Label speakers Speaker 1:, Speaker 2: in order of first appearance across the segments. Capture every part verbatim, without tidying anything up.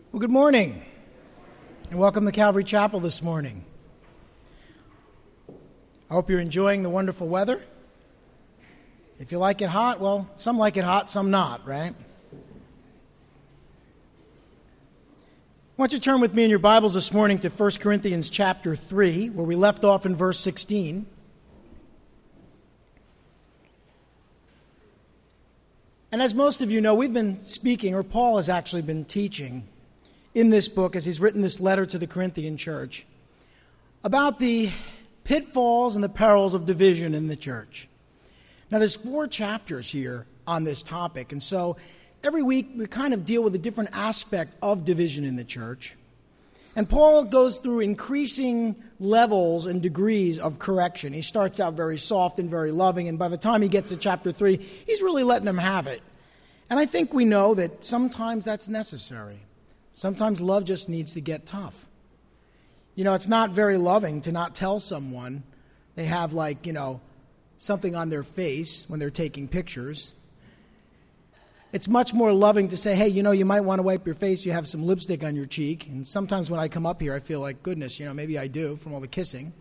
Speaker 1: Well, good morning, and welcome to Calvary Chapel this morning. I hope you're enjoying the wonderful weather. If you like it hot, well, some like it hot, some not, right? I want you to turn with me in your Bibles this morning to First Corinthians chapter three, where we left off in verse sixteen. And as most of you know, we've been speaking, or Paul has actually been teaching in this book, as he's written this letter to the Corinthian church, about the pitfalls and the perils of division in the church. Now, there's four chapters here on this topic, and so every week we kind of deal with a different aspect of division in the church. And Paul goes through increasing levels and degrees of correction. He starts out very soft and very loving, and by the time he gets to chapter three, he's really letting them have it. And I think we know that sometimes that's necessary. Sometimes love just needs to get tough. You know, it's not very loving to not tell someone they have, like, you know, something on their face when they're taking pictures. It's much more loving to say, hey, you know, you might want to wipe your face. You have some lipstick on your cheek. And sometimes when I come up here, I feel like, goodness, you know, maybe I do from all the kissing.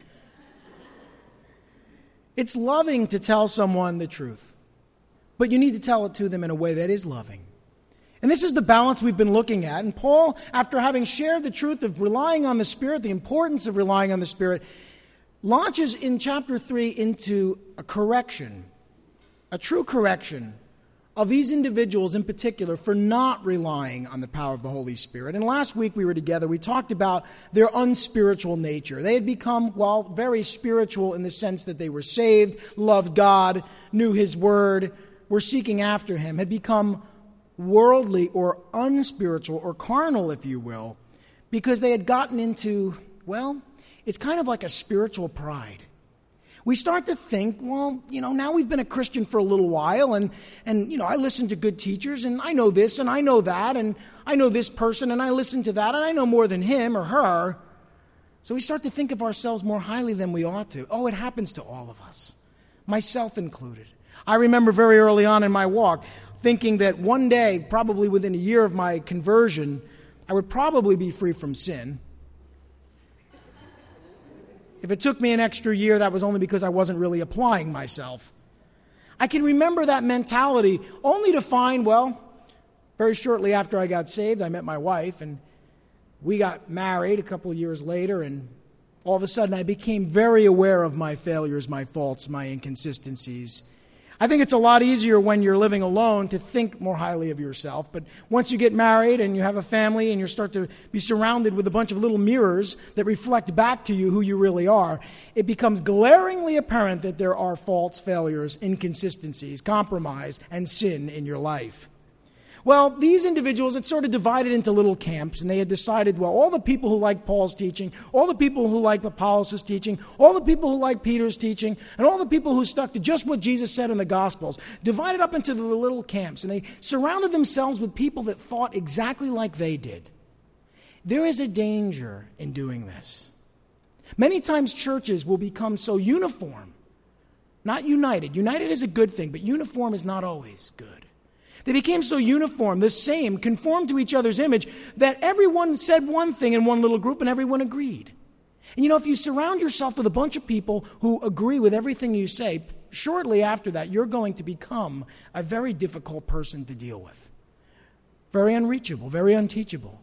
Speaker 1: It's loving to tell someone the truth. But you need to tell it to them in a way that is loving. And this is the balance we've been looking at. And Paul, after having shared the truth of relying on the Spirit, the importance of relying on the Spirit, launches in chapter three into a correction, a true correction of these individuals in particular for not relying on the power of the Holy Spirit. And last week we were together, we talked about their unspiritual nature. They had become, well, very spiritual in the sense that they were saved, loved God, knew His Word, were seeking after Him, had become worldly or unspiritual or carnal, if you will, because they had gotten into, well, it's kind of like a spiritual pride. We start to think, well, you know, now we've been a Christian for a little while, and, and you know, I listen to good teachers, and I know this, and I know that, and I know this person, and I listen to that, and I know more than him or her. So we start to think of ourselves more highly than we ought to. Oh, it happens to all of us, myself included. I remember very early on in my walk thinking that one day, probably within a year of my conversion, I would probably be free from sin. If it took me an extra year, that was only because I wasn't really applying myself. I can remember that mentality only to find, well, very shortly after I got saved, I met my wife, and we got married a couple of years later, and all of a sudden I became very aware of my failures, my faults, my inconsistencies. I think it's a lot easier when you're living alone to think more highly of yourself. But once you get married and you have a family and you start to be surrounded with a bunch of little mirrors that reflect back to you who you really are, it becomes glaringly apparent that there are faults, failures, inconsistencies, compromise, and sin in your life. Well, these individuals had sort of divided into little camps, and they had decided, well, all the people who like Paul's teaching, all the people who like Apollos' teaching, all the people who like Peter's teaching, and all the people who stuck to just what Jesus said in the Gospels, divided up into the little camps, and they surrounded themselves with people that thought exactly like they did. There is a danger in doing this. Many times churches will become so uniform, not united. United is a good thing, but uniform is not always good. They became so uniform, the same, conformed to each other's image, that everyone said one thing in one little group and everyone agreed. And you know, if you surround yourself with a bunch of people who agree with everything you say, shortly after that, you're going to become a very difficult person to deal with. Very unreachable, very unteachable,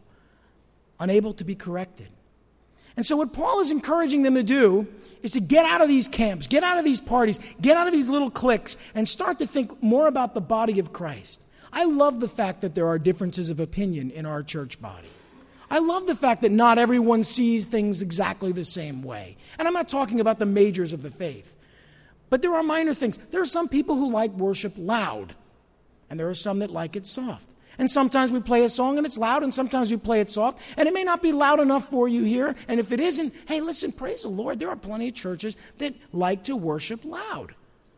Speaker 1: unable to be corrected. And so what Paul is encouraging them to do is to get out of these camps, get out of these parties, get out of these little cliques, and start to think more about the body of Christ. I love the fact that there are differences of opinion in our church body. I love the fact that not everyone sees things exactly the same way. And I'm not talking about the majors of the faith. But there are minor things. There are some people who like worship loud, and there are some that like it soft. And sometimes we play a song and it's loud, and sometimes we play it soft, and it may not be loud enough for you here. And if it isn't, hey, listen, praise the Lord. There are plenty of churches that like to worship loud,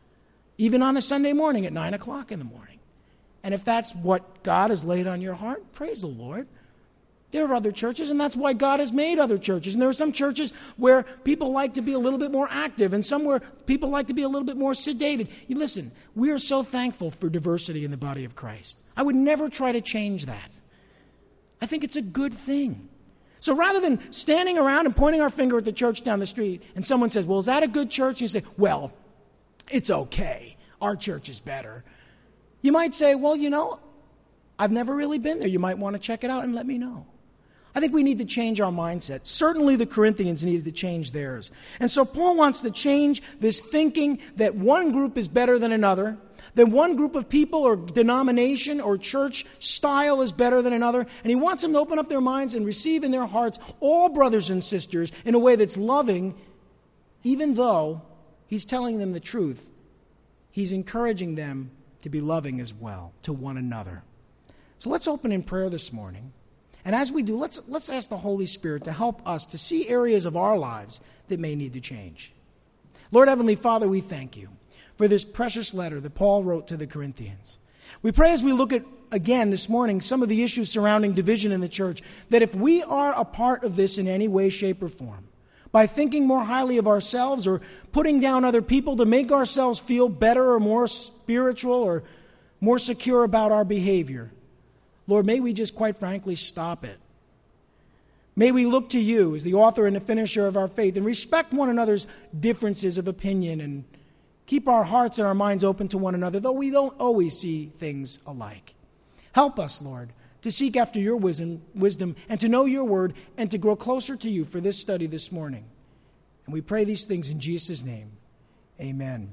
Speaker 1: even on a Sunday morning at nine o'clock in the morning. And if that's what God has laid on your heart, praise the Lord. There are other churches, and that's why God has made other churches. And there are some churches where people like to be a little bit more active, and some where people like to be a little bit more sedated. You listen, we are so thankful for diversity in the body of Christ. I would never try to change that. I think it's a good thing. So rather than standing around and pointing our finger at the church down the street and someone says, well, is that a good church? And you say, well, it's okay. Our church is better. You might say, well, you know, I've never really been there. You might want to check it out and let me know. I think we need to change our mindset. Certainly the Corinthians needed to change theirs. And so Paul wants to change this thinking that one group is better than another, that one group of people or denomination or church style is better than another. And he wants them to open up their minds and receive in their hearts all brothers and sisters in a way that's loving, even though he's telling them the truth. He's encouraging them to be loving as well to one another. So let's open in prayer this morning. And as we do, let's, let's ask the Holy Spirit to help us to see areas of our lives that may need to change. Lord Heavenly Father, we thank you for this precious letter that Paul wrote to the Corinthians. We pray as we look at, again this morning, some of the issues surrounding division in the church, that if we are a part of this in any way, shape, or form, by thinking more highly of ourselves or putting down other people to make ourselves feel better or more spiritual or more secure about our behavior, Lord, may we just quite frankly stop it. May we look to you as the author and the finisher of our faith and respect one another's differences of opinion and keep our hearts and our minds open to one another, though we don't always see things alike. Help us, Lord, to seek after your wisdom, wisdom and to know your word and to grow closer to you for this study this morning. And we pray these things in Jesus' name. Amen.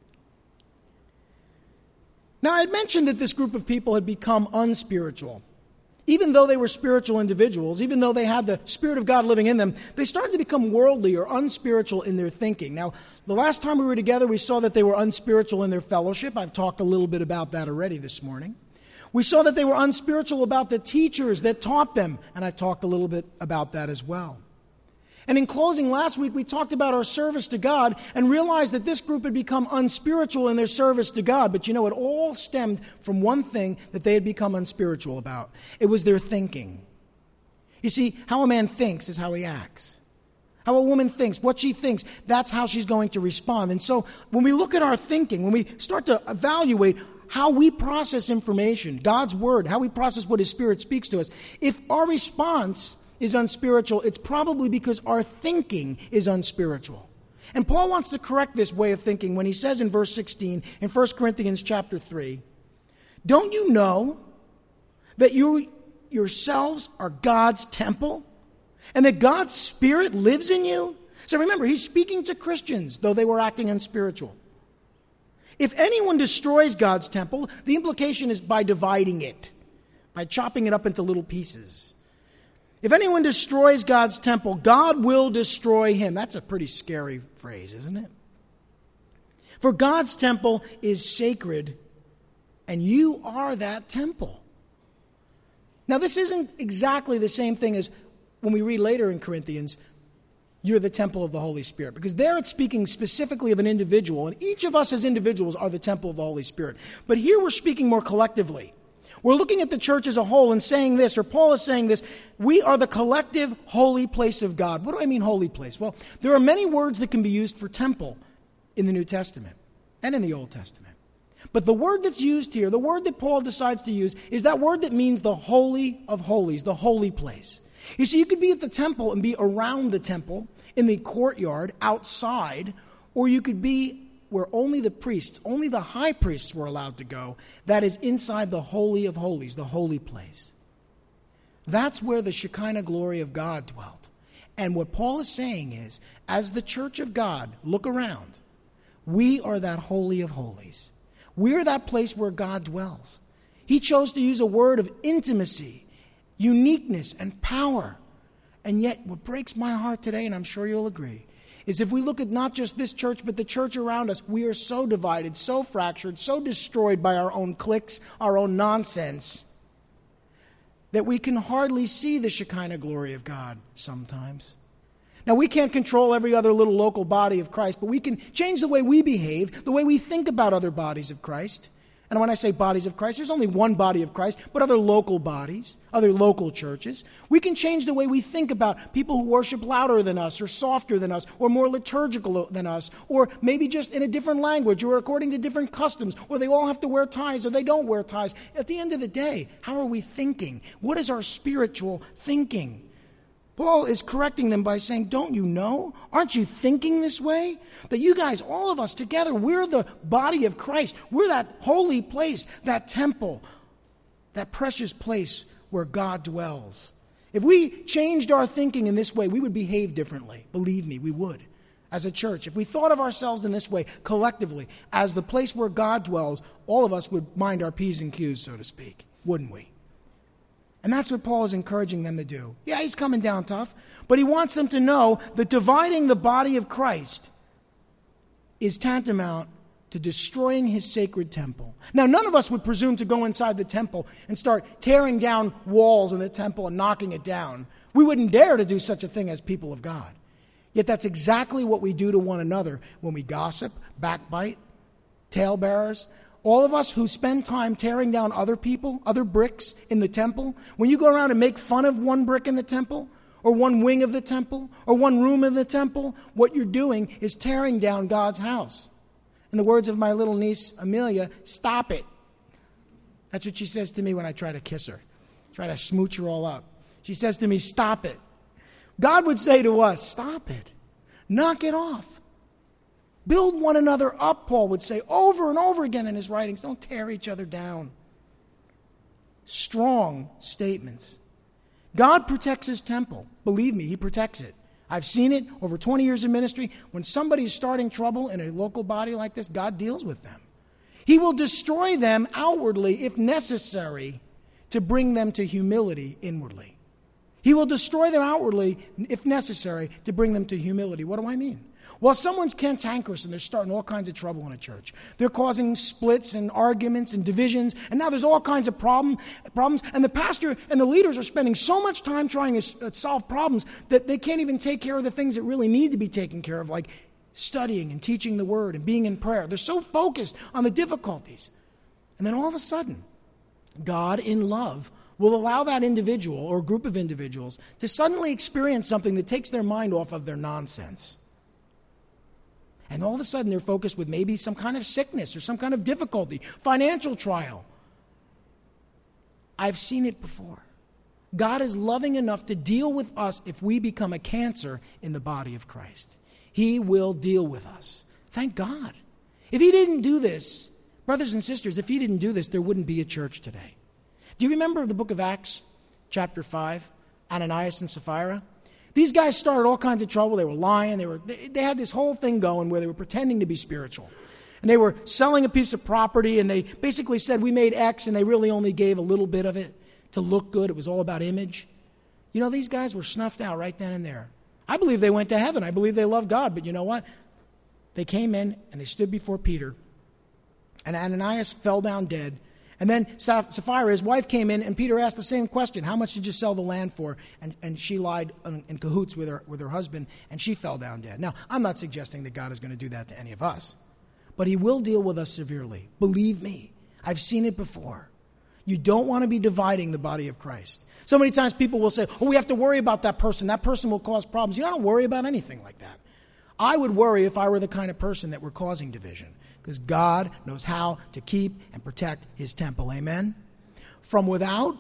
Speaker 1: Now, I had mentioned that this group of people had become unspiritual. Even though they were spiritual individuals, even though they had the Spirit of God living in them, they started to become worldly or unspiritual in their thinking. Now, the last time we were together, we saw that they were unspiritual in their fellowship. I've talked a little bit about that already this morning. We saw that they were unspiritual about the teachers that taught them, and I talked a little bit about that as well. And in closing, last week we talked about our service to God and realized that this group had become unspiritual in their service to God. But you know, it all stemmed from one thing that they had become unspiritual about. It was their thinking. You see, how a man thinks is how he acts. How a woman thinks, what she thinks, that's how she's going to respond. And so when we look at our thinking, when we start to evaluate how we process information, God's word, how we process what his Spirit speaks to us, if our response is unspiritual, it's probably because our thinking is unspiritual. And Paul wants to correct this way of thinking when he says in verse sixteen in First Corinthians chapter three, don't you know that you yourselves are God's temple and that God's Spirit lives in you? So remember, he's speaking to Christians, though they were acting unspiritual. If anyone destroys God's temple, the implication is by dividing it, by chopping it up into little pieces. If anyone destroys God's temple, God will destroy him. That's a pretty scary phrase, isn't it? For God's temple is sacred, and you are that temple. Now, this isn't exactly the same thing as when we read later in Corinthians, you're the temple of the Holy Spirit. Because there it's speaking specifically of an individual, and each of us as individuals are the temple of the Holy Spirit. But here we're speaking more collectively. We're looking at the church as a whole and saying this, or Paul is saying this, we are the collective holy place of God. What do I mean holy place? Well, there are many words that can be used for temple in the New Testament and in the Old Testament. But the word that's used here, the word that Paul decides to use, is that word that means the holy of holies, the holy place. You see, you could be at the temple and be around the temple, in the courtyard, outside, or you could be where only the priests, only the high priests were allowed to go, that is inside the Holy of Holies, the holy place. That's where the Shekinah glory of God dwelt. And what Paul is saying is, as the church of God, look around. We are that Holy of Holies. We're that place where God dwells. He chose to use a word of intimacy, uniqueness, and power. And yet, what breaks my heart today, and I'm sure you'll agree, is if we look at not just this church, but the church around us, we are so divided, so fractured, so destroyed by our own cliques, our own nonsense, that we can hardly see the Shekinah glory of God sometimes. Now, we can't control every other little local body of Christ, but we can change the way we behave, the way we think about other bodies of Christ. And when I say bodies of Christ, there's only one body of Christ, but other local bodies, other local churches. We can change the way we think about people who worship louder than us or softer than us or more liturgical than us or maybe just in a different language or according to different customs or they all have to wear ties or they don't wear ties. At the end of the day, how are we thinking? What is our spiritual thinking? Paul is correcting them by saying, don't you know? Aren't you thinking this way? That you guys, all of us together, we're the body of Christ. We're that holy place, that temple, that precious place where God dwells. If we changed our thinking in this way, we would behave differently. Believe me, we would. As a church, if we thought of ourselves in this way collectively, as the place where God dwells, all of us would mind our P's and Q's, so to speak, wouldn't we? And that's what Paul is encouraging them to do. Yeah, he's coming down tough, but he wants them to know that dividing the body of Christ is tantamount to destroying his sacred temple. Now, none of us would presume to go inside the temple and start tearing down walls in the temple and knocking it down. We wouldn't dare to do such a thing as people of God. Yet that's exactly what we do to one another when we gossip, backbite, talebearers. All of us who spend time tearing down other people, other bricks in the temple, when you go around and make fun of one brick in the temple, or one wing of the temple, or one room in the temple, what you're doing is tearing down God's house. In the words of my little niece, Amelia, stop it. That's what she says to me when I try to kiss her, try to smooch her all up. She says to me, stop it. God would say to us, stop it. Knock it off. Build one another up, Paul would say over and over again in his writings. Don't tear each other down. Strong statements. God protects his temple. Believe me, he protects it. I've seen it over twenty years of ministry. When somebody's starting trouble in a local body like this, God deals with them. He will destroy them outwardly if necessary to bring them to humility inwardly. He will destroy them outwardly if necessary to bring them to humility. What do I mean? Well, someone's cantankerous and they're starting all kinds of trouble in a church. They're causing splits and arguments and divisions, and now there's all kinds of problem, problems. And the pastor and the leaders are spending so much time trying to solve problems that they can't even take care of the things that really need to be taken care of, like studying and teaching the word and being in prayer. They're so focused on the difficulties. And then all of a sudden, God in love will allow that individual or group of individuals to suddenly experience something that takes their mind off of their nonsense. And all of a sudden they're focused with maybe some kind of sickness or some kind of difficulty, financial trial. I've seen it before. God is loving enough to deal with us if we become a cancer in the body of Christ. He will deal with us. Thank God. If he didn't do this, brothers and sisters, if he didn't do this, there wouldn't be a church today. Do you remember the book of Acts, chapter five, Ananias and Sapphira? These guys started all kinds of trouble. They were lying. They were they, they had this whole thing going where they were pretending to be spiritual. And they were selling a piece of property, and they basically said, we made X, and they really only gave a little bit of it to look good. It was all about image. You know, these guys were snuffed out right then and there. I believe they went to heaven. I believe they loved God. But you know what? They came in, and they stood before Peter, and Ananias fell down dead. And then Sapphira, his wife, came in, and Peter asked the same question. How much did you sell the land for? And, and she lied in, in cahoots with her, with her husband, and she fell down dead. Now, I'm not suggesting that God is going to do that to any of us. But he will deal with us severely. Believe me, I've seen it before. You don't want to be dividing the body of Christ. So many times people will say, oh, we have to worry about that person. That person will cause problems. You don't worry about anything like that. I would worry if I were the kind of person that were causing division. Because God knows how to keep and protect his temple. Amen? From without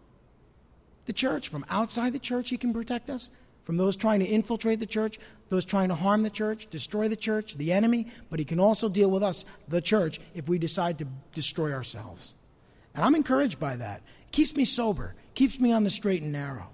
Speaker 1: the church, from outside the church, he can protect us. From those trying to infiltrate the church, those trying to harm the church, destroy the church, the enemy. But he can also deal with us, the church, if we decide to destroy ourselves. And I'm encouraged by that. It keeps me sober. Keeps me on the straight and narrow.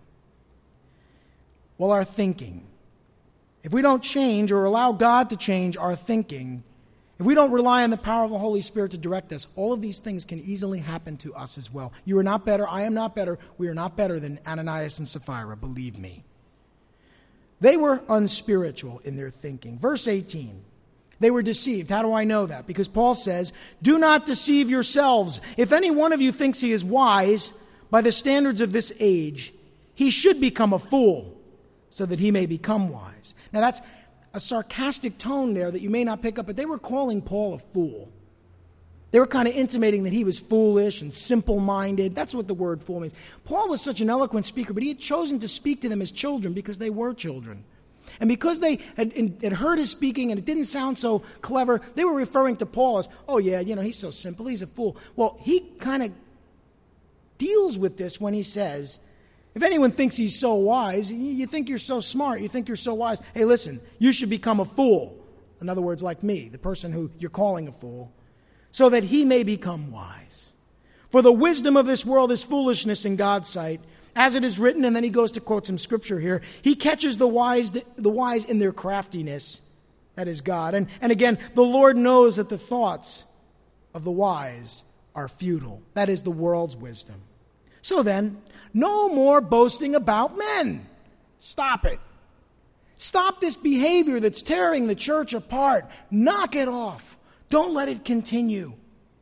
Speaker 1: Well, our thinking. If we don't change or allow God to change our thinking, if we don't rely on the power of the Holy Spirit to direct us, all of these things can easily happen to us as well. You are not better. I am not better. We are not better than Ananias and Sapphira, believe me. They were unspiritual in their thinking. Verse eighteen, they were deceived. How do I know that? Because Paul says, do not deceive yourselves. If any one of you thinks he is wise by the standards of this age, he should become a fool so that he may become wise. Now that's a sarcastic tone there that you may not pick up, but they were calling Paul a fool. They were kind of intimating that he was foolish and simple-minded. That's what the word fool means. Paul was such an eloquent speaker, but he had chosen to speak to them as children because they were children. And because they had, had heard his speaking and it didn't sound so clever, they were referring to Paul as, oh yeah, you know, he's so simple, he's a fool. Well, he kind of deals with this when he says, if anyone thinks he's so wise, you think you're so smart, you think you're so wise, hey, listen, you should become a fool. In other words, like me, the person who you're calling a fool, so that he may become wise. For the wisdom of this world is foolishness in God's sight, as it is written, and then he goes to quote some scripture here, he catches the wise the wise in their craftiness, that is God. And, and again, the Lord knows that the thoughts of the wise are futile. That is the world's wisdom. So then, no more boasting about men. Stop it. Stop this behavior that's tearing the church apart. Knock it off. Don't let it continue.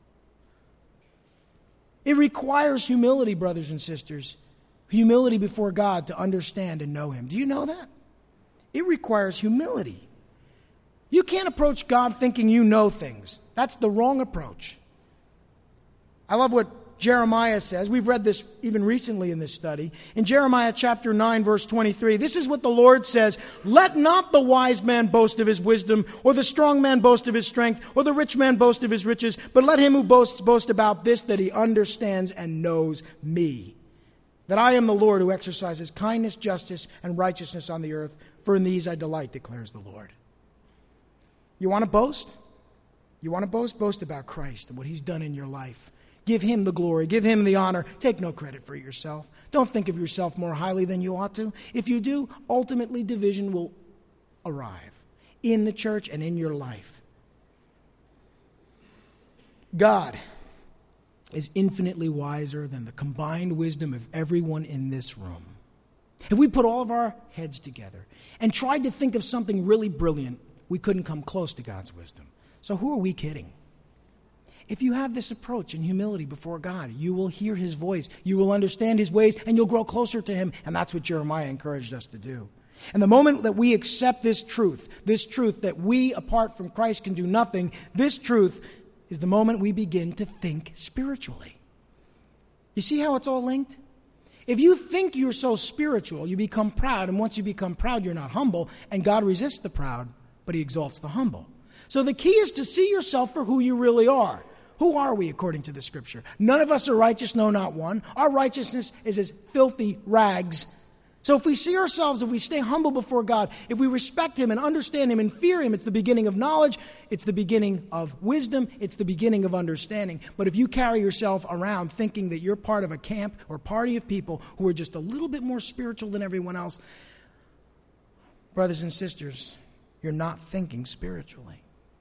Speaker 1: It requires humility, brothers and sisters. Humility before God to understand and know Him. Do you know that? It requires humility. You can't approach God thinking you know things. That's the wrong approach. I love what Jeremiah says. We've read this even recently in this study. In Jeremiah chapter nine, verse twenty-three, this is what the Lord says, let not the wise man boast of his wisdom, or the strong man boast of his strength, or the rich man boast of his riches, but let him who boasts boast about this, that he understands and knows me, that I am the Lord who exercises kindness, justice, and righteousness on the earth, for in these I delight, declares the Lord. You want to boast? You want to boast? Boast about Christ and what He's done in your life. Give Him the glory. Give Him the honor. Take no credit for yourself. Don't think of yourself more highly than you ought to. If you do, ultimately division will arrive in the church and in your life. God is infinitely wiser than the combined wisdom of everyone in this room. If we put all of our heads together and tried to think of something really brilliant, we couldn't come close to God's wisdom. So who are we kidding? If you have this approach in humility before God, you will hear His voice, you will understand His ways, and you'll grow closer to Him. And that's what Jeremiah encouraged us to do. And the moment that we accept this truth, this truth that we, apart from Christ, can do nothing, this truth is the moment we begin to think spiritually. You see how it's all linked? If you think you're so spiritual, you become proud, and once you become proud, you're not humble, and God resists the proud, but He exalts the humble. So the key is to see yourself for who you really are. Who are we according to the Scripture? None of us are righteous, no, not one. Our righteousness is as filthy rags. So if we see ourselves, if we stay humble before God, if we respect Him and understand Him and fear Him, it's the beginning of knowledge, it's the beginning of wisdom, it's the beginning of understanding. But if you carry yourself around thinking that you're part of a camp or party of people who are just a little bit more spiritual than everyone else, brothers and sisters, you're not thinking spiritually.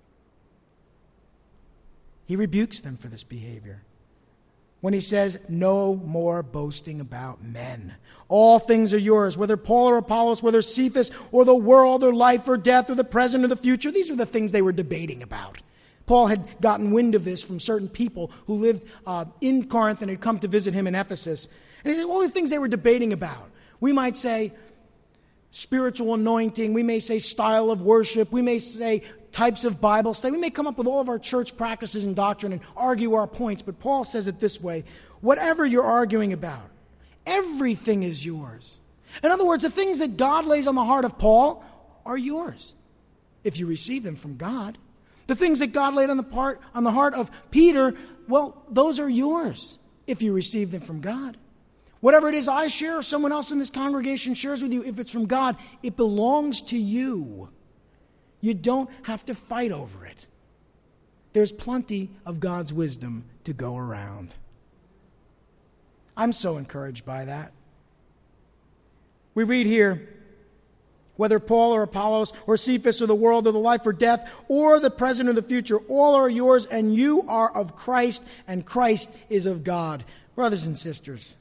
Speaker 1: He rebukes them for this behavior when he says, no more boasting about men. All things are yours, whether Paul or Apollos, whether Cephas or the world or life or death or the present or the future. These are the things they were debating about. Paul had gotten wind of this from certain people who lived uh, in Corinth and had come to visit him in Ephesus. And he said, all the things they were debating about. We might say spiritual anointing. We may say style of worship. We may say types of Bible study. We may come up with all of our church practices and doctrine and argue our points, but Paul says it this way, whatever you're arguing about, everything is yours. In other words, the things that God lays on the heart of Paul are yours if you receive them from God. The things that God laid on the part on the heart of Peter, well, those are yours if you receive them from God. Whatever it is I share or someone else in this congregation shares with you, if it's from God, it belongs to you. You don't have to fight over it. There's plenty of God's wisdom to go around. I'm so encouraged by that. We read here, whether Paul or Apollos or Cephas or the world or the life or death or the present or the future, all are yours, and you are of Christ, and Christ is of God. Brothers and sisters,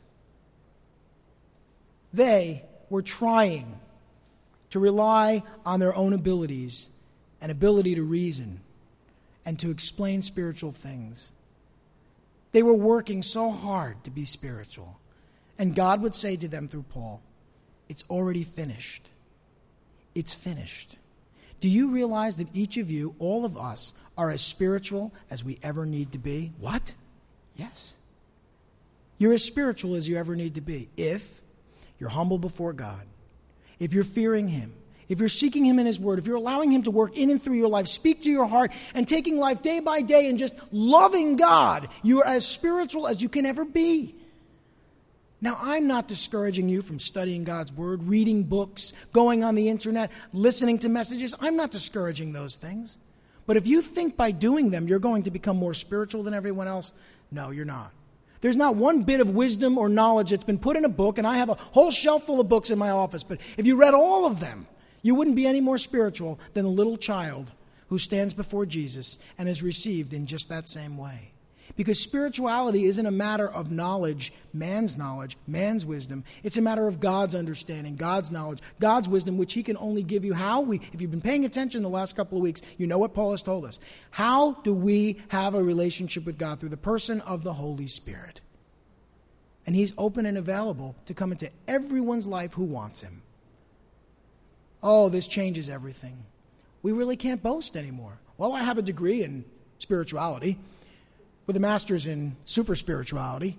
Speaker 1: they were trying to rely on their own abilities and ability to reason and to explain spiritual things. They were working so hard to be spiritual. And God would say to them through Paul, it's already finished. It's finished. Do Do you realize that each of you, all of us, are as spiritual as we ever need to be? What? Yes. You're as spiritual as you ever need to be if you're humble before God, if you're fearing Him, if you're seeking Him in His Word, if you're allowing Him to work in and through your life, speak to your heart, and taking life day by day and just loving God, you are as spiritual as you can ever be. Now, I'm not discouraging you from studying God's Word, reading books, going on the internet, listening to messages. I'm not discouraging those things. But if you think by doing them you're going to become more spiritual than everyone else, no, you're not. There's not one bit of wisdom or knowledge that's been put in a book, and I have a whole shelf full of books in my office, but if you read all of them, you wouldn't be any more spiritual than a little child who stands before Jesus and is received in just that same way. Because spirituality isn't a matter of knowledge, man's knowledge, man's wisdom. It's a matter of God's understanding, God's knowledge, God's wisdom, which He can only give you. How? We, if you've been paying attention the last couple of weeks, you know what Paul has told us. How do we have a relationship with God? Through the person of the Holy Spirit. And He's open and available to come into everyone's life who wants Him. Oh, this changes everything. We really can't boast anymore. Well, I have a degree in spirituality with a master's in super spirituality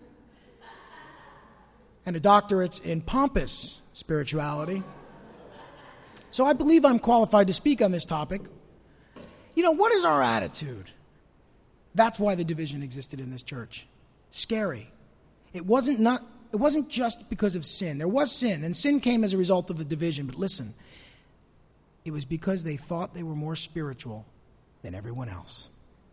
Speaker 1: and a doctorate in pompous spirituality. So I believe I'm qualified to speak on this topic. You know, what is our attitude? That's why the division existed in this church. Scary. It wasn't not it wasn't just because of sin. There was sin, and sin came as a result of the division. But listen, it was because they thought they were more spiritual than everyone else.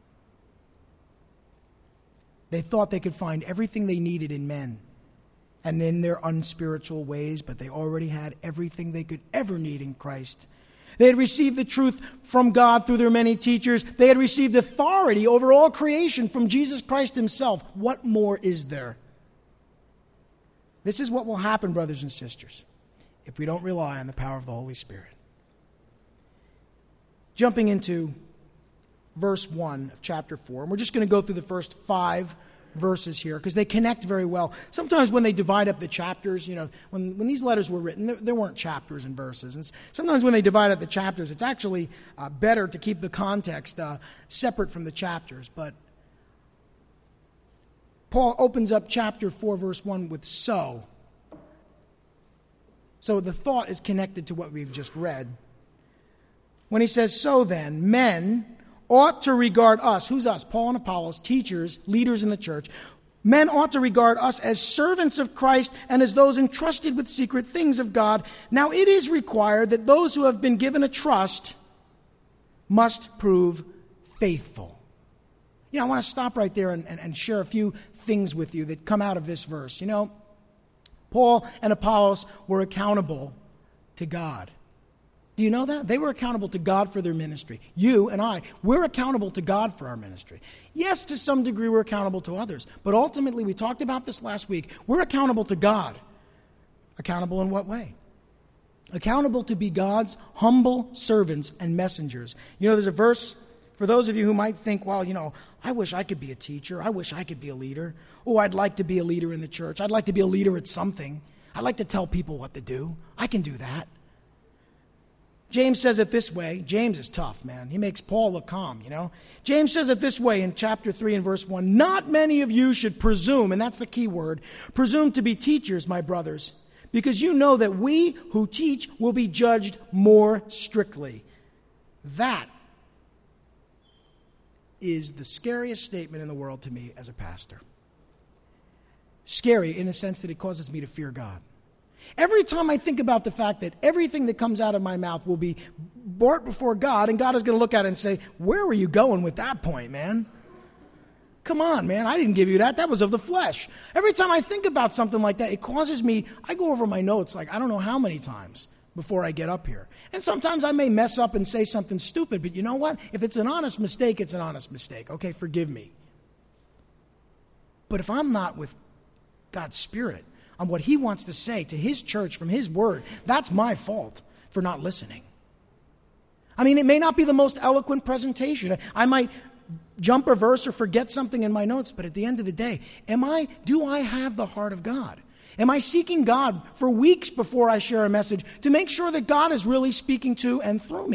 Speaker 1: They thought they could find everything they needed in men and in their unspiritual ways, but they already had everything they could ever need in Christ. They had received the truth from God through their many teachers. They had received authority over all creation from Jesus Christ Himself. What more is there? This is what will happen, brothers and sisters, if we don't rely on the power of the Holy Spirit. Jumping into verse one of chapter four, and we're just going to go through the first five verses here because they connect very well. Sometimes when they divide up the chapters, you know, when, when these letters were written, there, there weren't chapters and verses. And sometimes when they divide up the chapters, it's actually uh, better to keep the context uh, separate from the chapters. But Paul opens up chapter four, verse one with so. So the thought is connected to what we've just read. When he says, so then, men ought to regard us, who's us? Paul and Apollos, teachers, leaders in the church. Men ought to regard us as servants of Christ and as those entrusted with secret things of God. Now it is required that those who have been given a trust must prove faithful. You know, I want to stop right there and, and, and share a few things with you that come out of this verse. You know, Paul and Apollos were accountable to God. Do you know that? They were accountable to God for their ministry. You and I, we're accountable to God for our ministry. Yes, to some degree we're accountable to others. But ultimately, we talked about this last week, we're accountable to God. Accountable in what way? Accountable to be God's humble servants and messengers. You know, there's a verse for those of you who might think, well, you know, I wish I could be a teacher. I wish I could be a leader. Oh, I'd like to be a leader in the church. I'd like to be a leader at something. I'd like to tell people what to do. I can do that. James says it this way. James is tough, man. He makes Paul look calm, you know. James says it this way in chapter three and verse one. Not many of you should presume, and that's the key word, presume to be teachers, my brothers, because you know that we who teach will be judged more strictly. That is the scariest statement in the world to me as a pastor. Scary in the sense that it causes me to fear God. Every time I think about the fact that everything that comes out of my mouth will be brought before God, and God is going to look at it and say, where were you going with that point, man? Come on, man, I didn't give you that. That was of the flesh. Every time I think about something like that, it causes me, I go over my notes like I don't know how many times before I get up here. And sometimes I may mess up and say something stupid, but you know what? If it's an honest mistake, it's an honest mistake. Okay, forgive me. But if I'm not with God's Spirit on what He wants to say to His church from His word, that's my fault for not listening. I mean, it may not be the most eloquent presentation. I might jump a verse or forget something in my notes, but at the end of the day, am I, do I have the heart of God? Am I seeking God for weeks before I share a message to make sure that God is really speaking to and through me?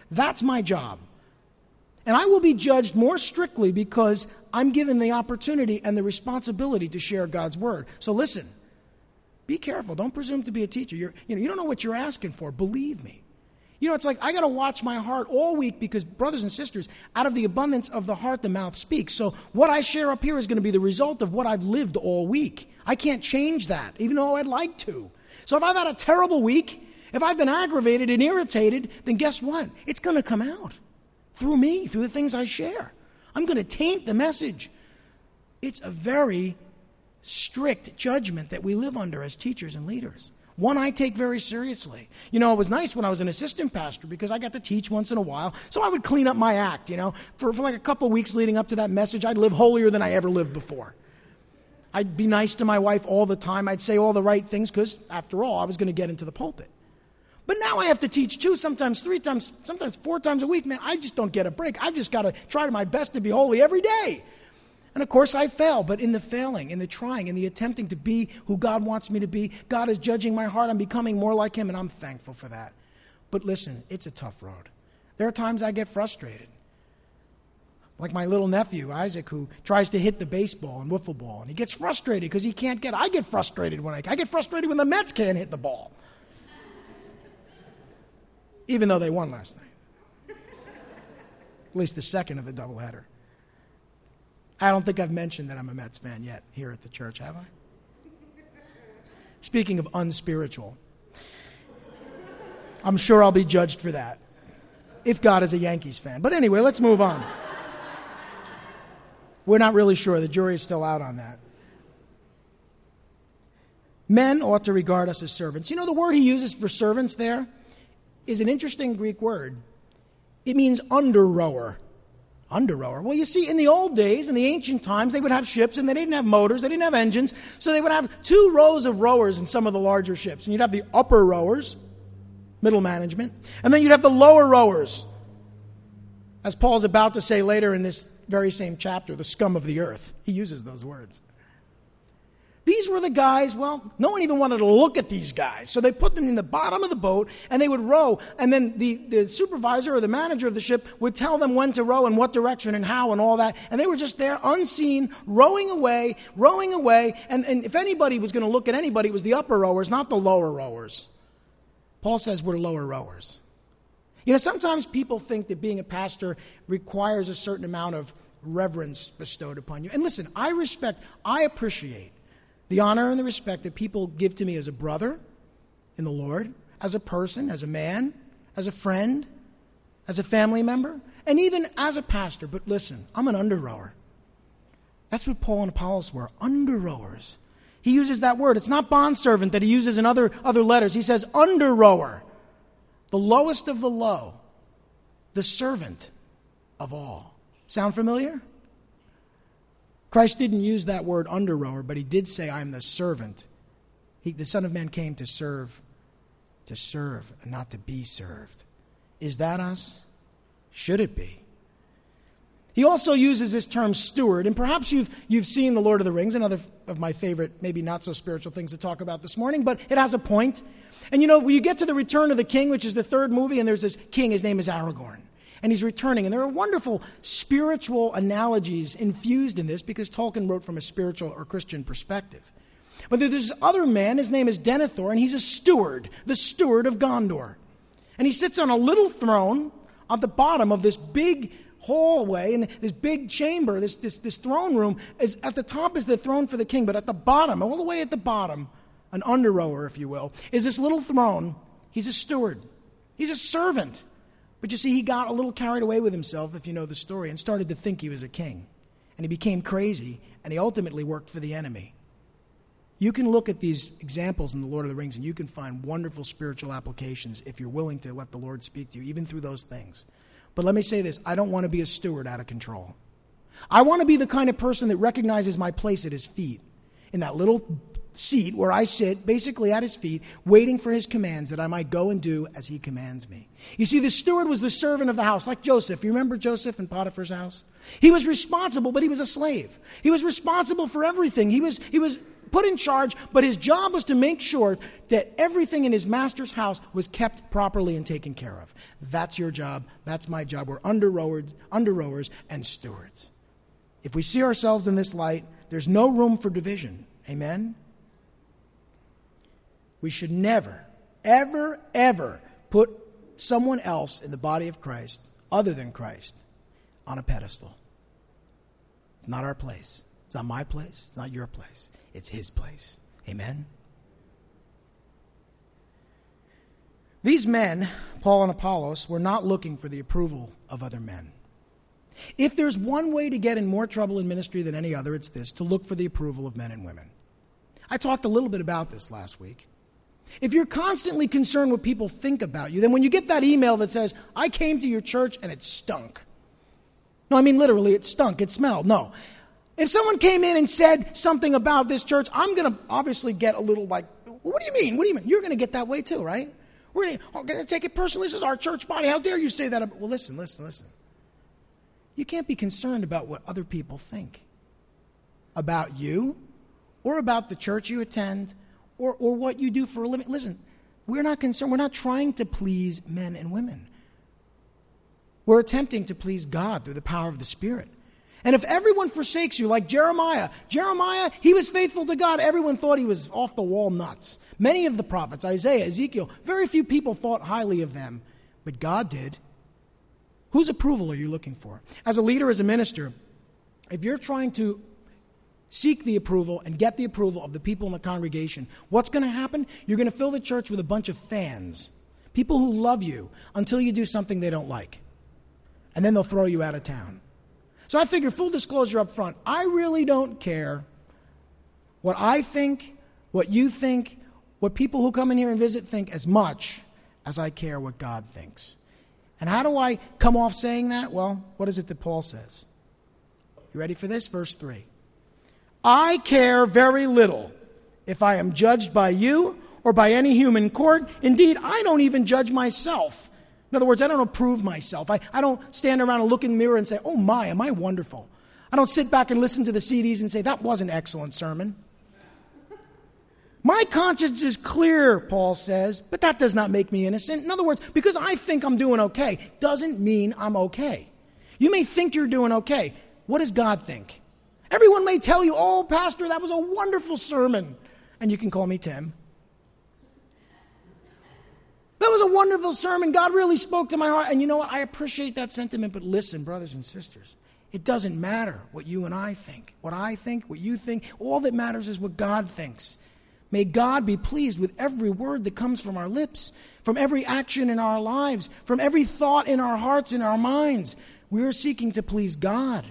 Speaker 1: That's my job. And I will be judged more strictly because I'm given the opportunity and the responsibility to share God's word. So listen, be careful. Don't presume to be a teacher. You're, you know, you don't know what you're asking for. Believe me. You know, it's like I got to watch my heart all week because, brothers and sisters, out of the abundance of the heart, the mouth speaks. So what I share up here is going to be the result of what I've lived all week. I can't change that, even though I'd like to. So if I've had a terrible week, if I've been aggravated and irritated, then guess what? It's going to come out through me, through the things I share. I'm going to taint the message. It's a very strict judgment that we live under as teachers and leaders. One I take very seriously. You know, it was nice when I was an assistant pastor because I got to teach once in a while. So I would clean up my act, you know. For, for like a couple of weeks leading up to that message, I'd live holier than I ever lived before. I'd be nice to my wife all the time. I'd say all the right things because, after all, I was going to get into the pulpit. But now I have to teach two, sometimes three times, sometimes four times a week. Man, I just don't get a break. I've just got to try my best to be holy every day. And of course I fail, but in the failing, in the trying, in the attempting to be who God wants me to be, God is judging my heart. I'm becoming more like him, and I'm thankful for that. But listen, it's a tough road. There are times I get frustrated. Like my little nephew, Isaac, who tries to hit the baseball and wiffle ball, and he gets frustrated because he can't get it. I get frustrated when I, I get frustrated when the Mets can't hit the ball. Even though they won last night. At least the second of the doubleheader. I don't think I've mentioned that I'm a Mets fan yet here at the church, have I? Speaking of unspiritual, I'm sure I'll be judged for that, if God is a Yankees fan. But anyway, let's move on. We're not really sure. The jury is still out on that. Men ought to regard us as servants. You know, the word he uses for servants there is an interesting Greek word. It means under-rower. Under-rower. Well, you see, in the old days, in the ancient times, they would have ships, and they didn't have motors, they didn't have engines, so they would have two rows of rowers in some of the larger ships. And you'd have the upper rowers, middle management, and then you'd have the lower rowers, as Paul's about to say later in this very same chapter, the scum of the earth. He uses those words. These were the guys, well, no one even wanted to look at these guys. So they put them in the bottom of the boat, and they would row. And then the, the supervisor or the manager of the ship would tell them when to row and what direction and how and all that. And they were just there, unseen, rowing away, rowing away. And, and if anybody was going to look at anybody, it was the upper rowers, not the lower rowers. Paul says we're lower rowers. You know, sometimes people think that being a pastor requires a certain amount of reverence bestowed upon you. And listen, I respect, I appreciate the honor and the respect that people give to me as a brother in the Lord, as a person, as a man, as a friend, as a family member, and even as a pastor. But listen, I'm an under-rower. That's what Paul and Apollos were, under-rowers. He uses that word. It's not bondservant that he uses in other, other letters. He says under-rower, the lowest of the low, the servant of all. Sound familiar? Christ didn't use that word under-rower, but he did say, I am the servant. He, the Son of Man came to serve, to serve, and not to be served. Is that us? Should it be? He also uses this term steward, and perhaps you've, you've seen The Lord of the Rings, another of my favorite, maybe not so spiritual things to talk about this morning, but it has a point. And you know, when you get to the Return of the King, which is the third movie, and there's this king, his name is Aragorn. And he's returning. And there are wonderful spiritual analogies infused in this because Tolkien wrote from a spiritual or Christian perspective. But there's this other man, his name is Denethor, and he's a steward, the steward of Gondor. And he sits on a little throne at the bottom of this big hallway, and this big chamber, this, this, this throne room. Is at the top is the throne for the king, but at the bottom, all the way at the bottom, an under-rower, if you will, is this little throne. He's a steward. He's a servant. But you see, he got a little carried away with himself, if you know the story, and started to think he was a king. And he became crazy, and he ultimately worked for the enemy. You can look at these examples in The Lord of the Rings, and you can find wonderful spiritual applications if you're willing to let the Lord speak to you, even through those things. But let me say this, I don't want to be a steward out of control. I want to be the kind of person that recognizes my place at his feet, in that little seat where I sit, basically at his feet, waiting for his commands that I might go and do as he commands me. You see, the steward was the servant of the house, like Joseph. You remember Joseph in Potiphar's house? He was responsible, but he was a slave. He was responsible for everything. He was, he was put in charge, but his job was to make sure that everything in his master's house was kept properly and taken care of. That's your job. That's my job. We're under rowers, under rowers and stewards. If we see ourselves in this light, there's no room for division. Amen? We should never, ever, ever put someone else in the body of Christ, other than Christ, on a pedestal. It's not our place. It's not my place. It's not your place. It's his place. Amen? These men, Paul and Apollos, were not looking for the approval of other men. If there's one way to get in more trouble in ministry than any other, it's this, to look for the approval of men and women. I talked a little bit about this last week. If you're constantly concerned what people think about you, then when you get that email that says, I came to your church and it stunk. No, I mean literally, it stunk, it smelled. No. If someone came in and said something about this church, I'm going to obviously get a little like, what do you mean? What do you mean? You're going to get that way too, right? We're going oh, to take it personally. This is our church body. How dare you say that? About... Well, listen, listen, listen. You can't be concerned about what other people think about you or about the church you attend or, or what you do for a living. Listen, we're not concerned. We're not trying to please men and women. We're attempting to please God through the power of the Spirit. And if everyone forsakes you, like Jeremiah, Jeremiah, he was faithful to God. Everyone thought he was off the wall nuts. Many of the prophets, Isaiah, Ezekiel, very few people thought highly of them, but God did. Whose approval are you looking for? As a leader, as a minister, if you're trying to seek the approval and get the approval of the people in the congregation, what's going to happen? You're going to fill the church with a bunch of fans, people who love you until you do something they don't like. And then they'll throw you out of town. So I figure, full disclosure up front, I really don't care what I think, what you think, what people who come in here and visit think as much as I care what God thinks. And how do I come off saying that? Well, what is it that Paul says? You ready for this? Verse three. I care very little if I am judged by you or by any human court. Indeed, I don't even judge myself. In other words, I don't approve myself. I, I don't stand around and look in the mirror and say, oh my, am I wonderful. I don't sit back and listen to the C Ds and say, that was an excellent sermon. My conscience is clear, Paul says, but that does not make me innocent. In other words, because I think I'm doing okay doesn't mean I'm okay. You may think you're doing okay. What does God think? Everyone may tell you, oh, Pastor, that was a wonderful sermon. And you can call me Tim. That was a wonderful sermon. God really spoke to my heart. And you know what? I appreciate that sentiment. But listen, brothers and sisters, it doesn't matter what you and I think. What I think, what you think. All that matters is what God thinks. May God be pleased with every word that comes from our lips, from every action in our lives, from every thought in our hearts, in our minds. We are seeking to please God.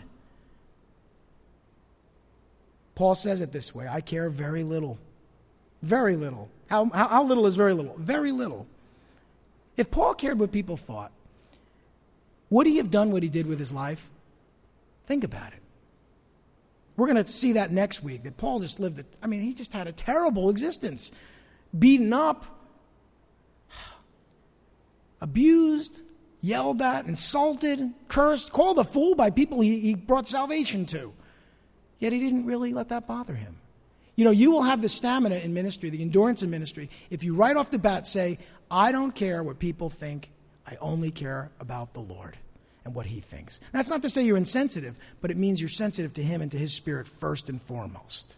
Speaker 1: Paul says it this way, I care very little. Very little. How, how, how little is very little? Very little. If Paul cared what people thought, would he have done what he did with his life? Think about it. We're going to see that next week, that Paul just lived, a, I mean, he just had a terrible existence. Beaten up, abused, yelled at, insulted, cursed, called a fool by people he, he brought salvation to. Yet he didn't really let that bother him. You know, you will have the stamina in ministry, the endurance in ministry, if you right off the bat say, I don't care what people think, I only care about the Lord and what he thinks. That's not to say you're insensitive, but it means you're sensitive to him and to his Spirit first and foremost.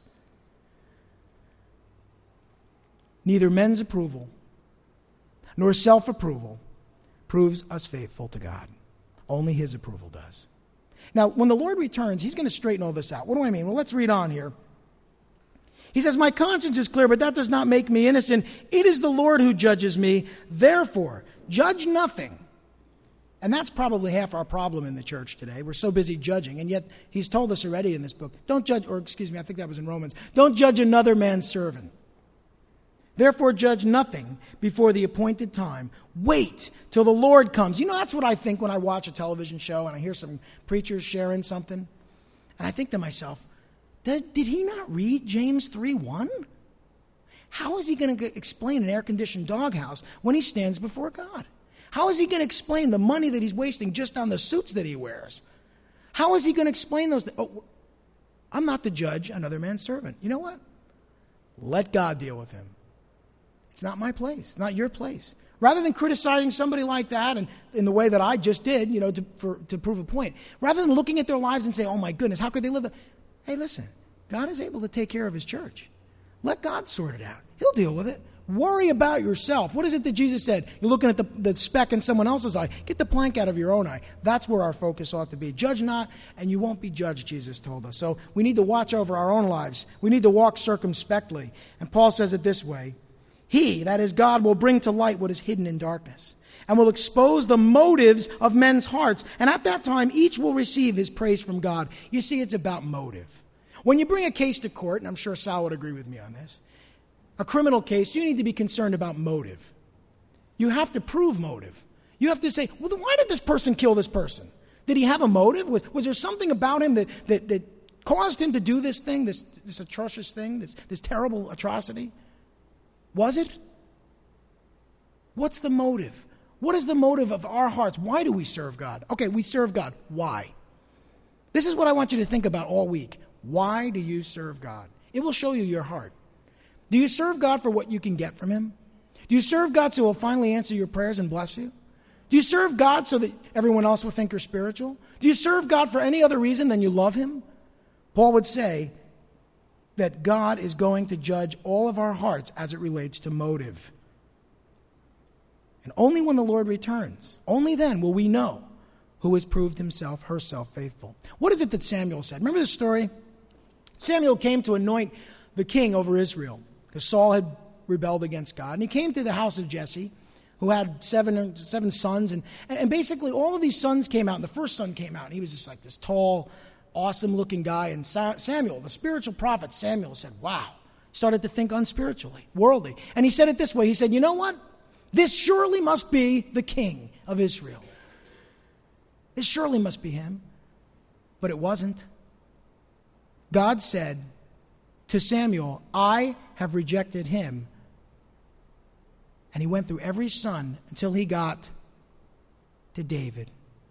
Speaker 1: Neither men's approval nor self-approval proves us faithful to God. Only his approval does. Now, when the Lord returns, he's going to straighten all this out. What do I mean? Well, let's read on here. He says, my conscience is clear, but that does not make me innocent. It is the Lord who judges me. Therefore, judge nothing. And that's probably half our problem in the church today. We're so busy judging, and yet he's told us already in this book, don't judge, or excuse me, I think that was in Romans, don't judge another man's servant. Therefore, judge nothing before the appointed time. Wait till the Lord comes. You know, that's what I think when I watch a television show and I hear some preachers sharing something. And I think to myself, did, did he not read James three one? How is he going to explain an air-conditioned doghouse when he stands before God? How is he going to explain the money that he's wasting just on the suits that he wears? How is he going to explain those things? Oh, I'm not to judge another man's servant. You know what? Let God deal with him. It's not my place. It's not your place. Rather than criticizing somebody like that and in the way that I just did, you know, to, for, to prove a point, rather than looking at their lives and say, oh my goodness, how could they live that? Hey, listen, God is able to take care of his church. Let God sort it out. He'll deal with it. Worry about yourself. What is it that Jesus said? You're looking at the, the speck in someone else's eye. Get the plank out of your own eye. That's where our focus ought to be. Judge not, and you won't be judged, Jesus told us. So we need to watch over our own lives. We need to walk circumspectly. And Paul says it this way. He, that is God, will bring to light what is hidden in darkness and will expose the motives of men's hearts. And at that time, each will receive his praise from God. You see, it's about motive. When you bring a case to court, and I'm sure Sal would agree with me on this, a criminal case, you need to be concerned about motive. You have to prove motive. You have to say, well, then why did this person kill this person? Did he have a motive? Was, was there something about him that, that, that caused him to do this thing, this, this atrocious thing, this, this terrible atrocity? Was it? What's the motive? What is the motive of our hearts? Why do we serve God? Okay, we serve God. Why? This is what I want you to think about all week. Why do you serve God? It will show you your heart. Do you serve God for what you can get from him? Do you serve God so he'll finally answer your prayers and bless you? Do you serve God so that everyone else will think you're spiritual? Do you serve God for any other reason than you love him? Paul would say that God is going to judge all of our hearts as it relates to motive. And only when the Lord returns, only then will we know who has proved himself, herself faithful. What is it that Samuel said? Remember the story? Samuel came to anoint the king over Israel because Saul had rebelled against God. And he came to the house of Jesse, who had seven, seven sons. And, and basically all of these sons came out. And the first son came out. And he was just like this tall, awesome-looking guy. And Samuel, the spiritual prophet Samuel, said, wow. Started to think unspiritually, worldly. And he said it this way. He said, you know what? This surely must be the king of Israel. This surely must be him. But it wasn't. God said to Samuel, I have rejected him. And he went through every son until he got to David.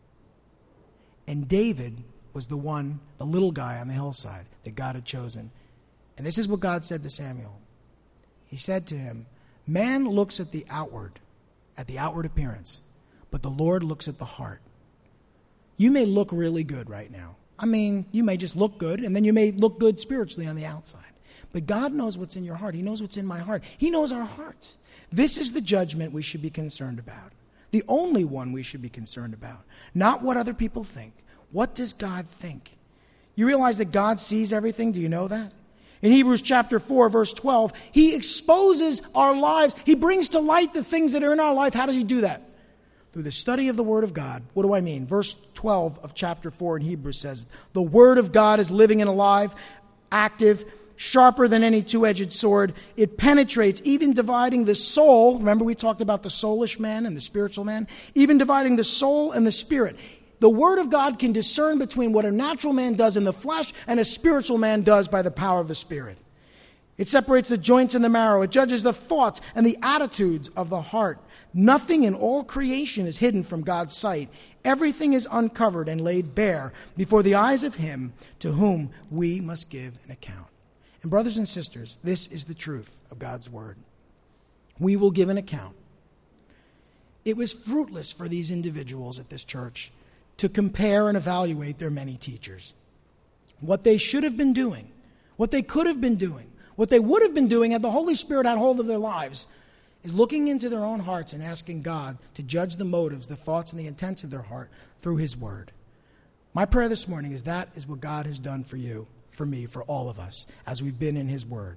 Speaker 1: And David was the one, the little guy on the hillside that God had chosen. And this is what God said to Samuel. He said to him, man looks at the outward, at the outward appearance, but the Lord looks at the heart. You may look really good right now. I mean, you may just look good, and then you may look good spiritually on the outside. But God knows what's in your heart. He knows what's in my heart. He knows our hearts. This is the judgment we should be concerned about. The only one we should be concerned about. Not what other people think. What does God think? You realize that God sees everything? Do you know that? In Hebrews chapter four, verse twelve, he exposes our lives. He brings to light the things that are in our life. How does he do that? Through the study of the Word of God. What do I mean? Verse twelve of chapter four in Hebrews says, the Word of God is living and alive, active, sharper than any two-edged sword. It penetrates, even dividing the soul. Remember we talked about the soulish man and the spiritual man? Even dividing the soul and the spirit. The Word of God can discern between what a natural man does in the flesh and a spiritual man does by the power of the Spirit. It separates the joints and the marrow. It judges the thoughts and the attitudes of the heart. Nothing in all creation is hidden from God's sight. Everything is uncovered and laid bare before the eyes of him to whom we must give an account. And brothers and sisters, this is the truth of God's word. We will give an account. It was fruitless for these individuals at this church to compare and evaluate their many teachers. What they should have been doing, what they could have been doing, what they would have been doing had the Holy Spirit had hold of their lives, is looking into their own hearts and asking God to judge the motives, the thoughts, and the intents of their heart through his word. My prayer this morning is that is what God has done for you, for me, for all of us, as we've been in his word.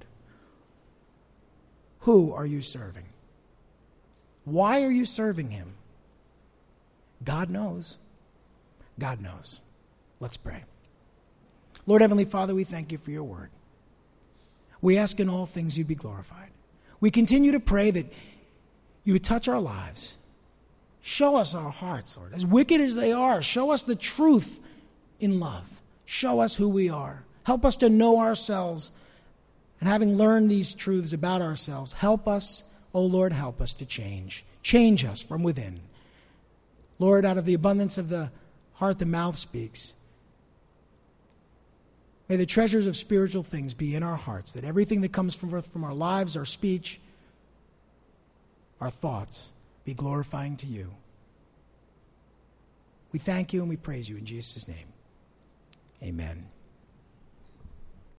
Speaker 1: Who are you serving? Why are you serving him? God knows. God knows. Let's pray. Lord Heavenly Father, we thank you for your word. We ask in all things you be glorified. We continue to pray that you would touch our lives. Show us our hearts, Lord. As wicked as they are, show us the truth in love. Show us who we are. Help us to know ourselves. And having learned these truths about ourselves, help us, oh Lord, help us to change. Change us from within. Lord, out of the abundance of the heart, the mouth speaks. May the treasures of spiritual things be in our hearts, that everything that comes from, from our lives, our speech, our thoughts, be glorifying to you. We thank you and we praise you in Jesus' name. Amen.